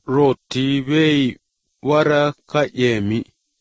roti vei wara kayemi.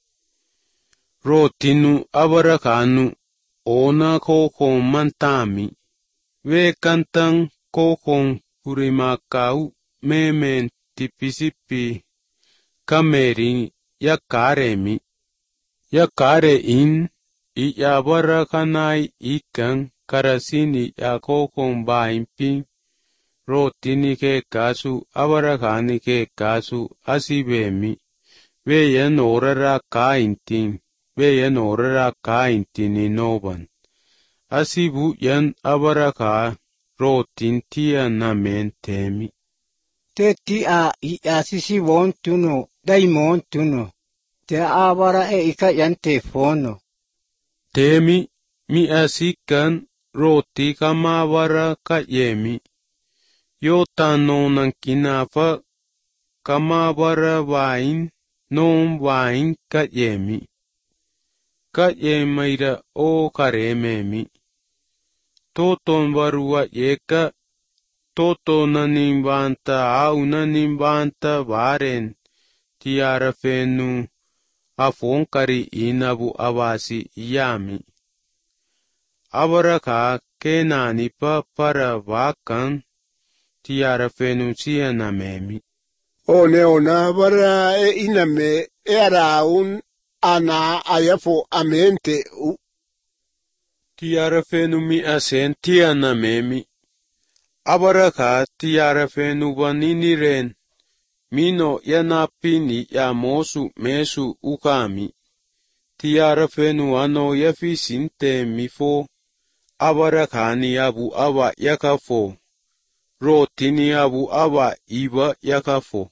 Rotinu abarakanu ona kokon mantami. Ve kantang kokon kurimakau memen tipisipi kameri yakaremi. Yakare in iyabarakanai ikan karasini yakokon baimping. Rotini ke kasu abarakani ke kasu asibemi. Veyan orara kainting. Veyan orara kaintini noban. Asibu yan abaraka rotin tia namen temi. Te tia I asisi wontuno daimontuno. Te abara ika yan tefono. Temi mi asikan roti kamawara kayemi. Yotanonan kinafa kamawara vain non vain kayemi. Kayemaira o karememi. Toton varua yeka. Toto nanimbanta au nanimbanta varen. Tiara fenu. Afonkari inabu avasi yami. Abaraka kenanipa para vakan. Tiara fenu siena memi. Ona bara iname araun ana ayafo amente u. Tiara fenu mi asen tiana memi. Abaraka tiara fenu vanini ren. Mino yanapini ya mosu mesu ukami. Tiara fenu ano yafisinte mifo. Abarakani abu ava yakafo. Rotini abu ava iba yakafo.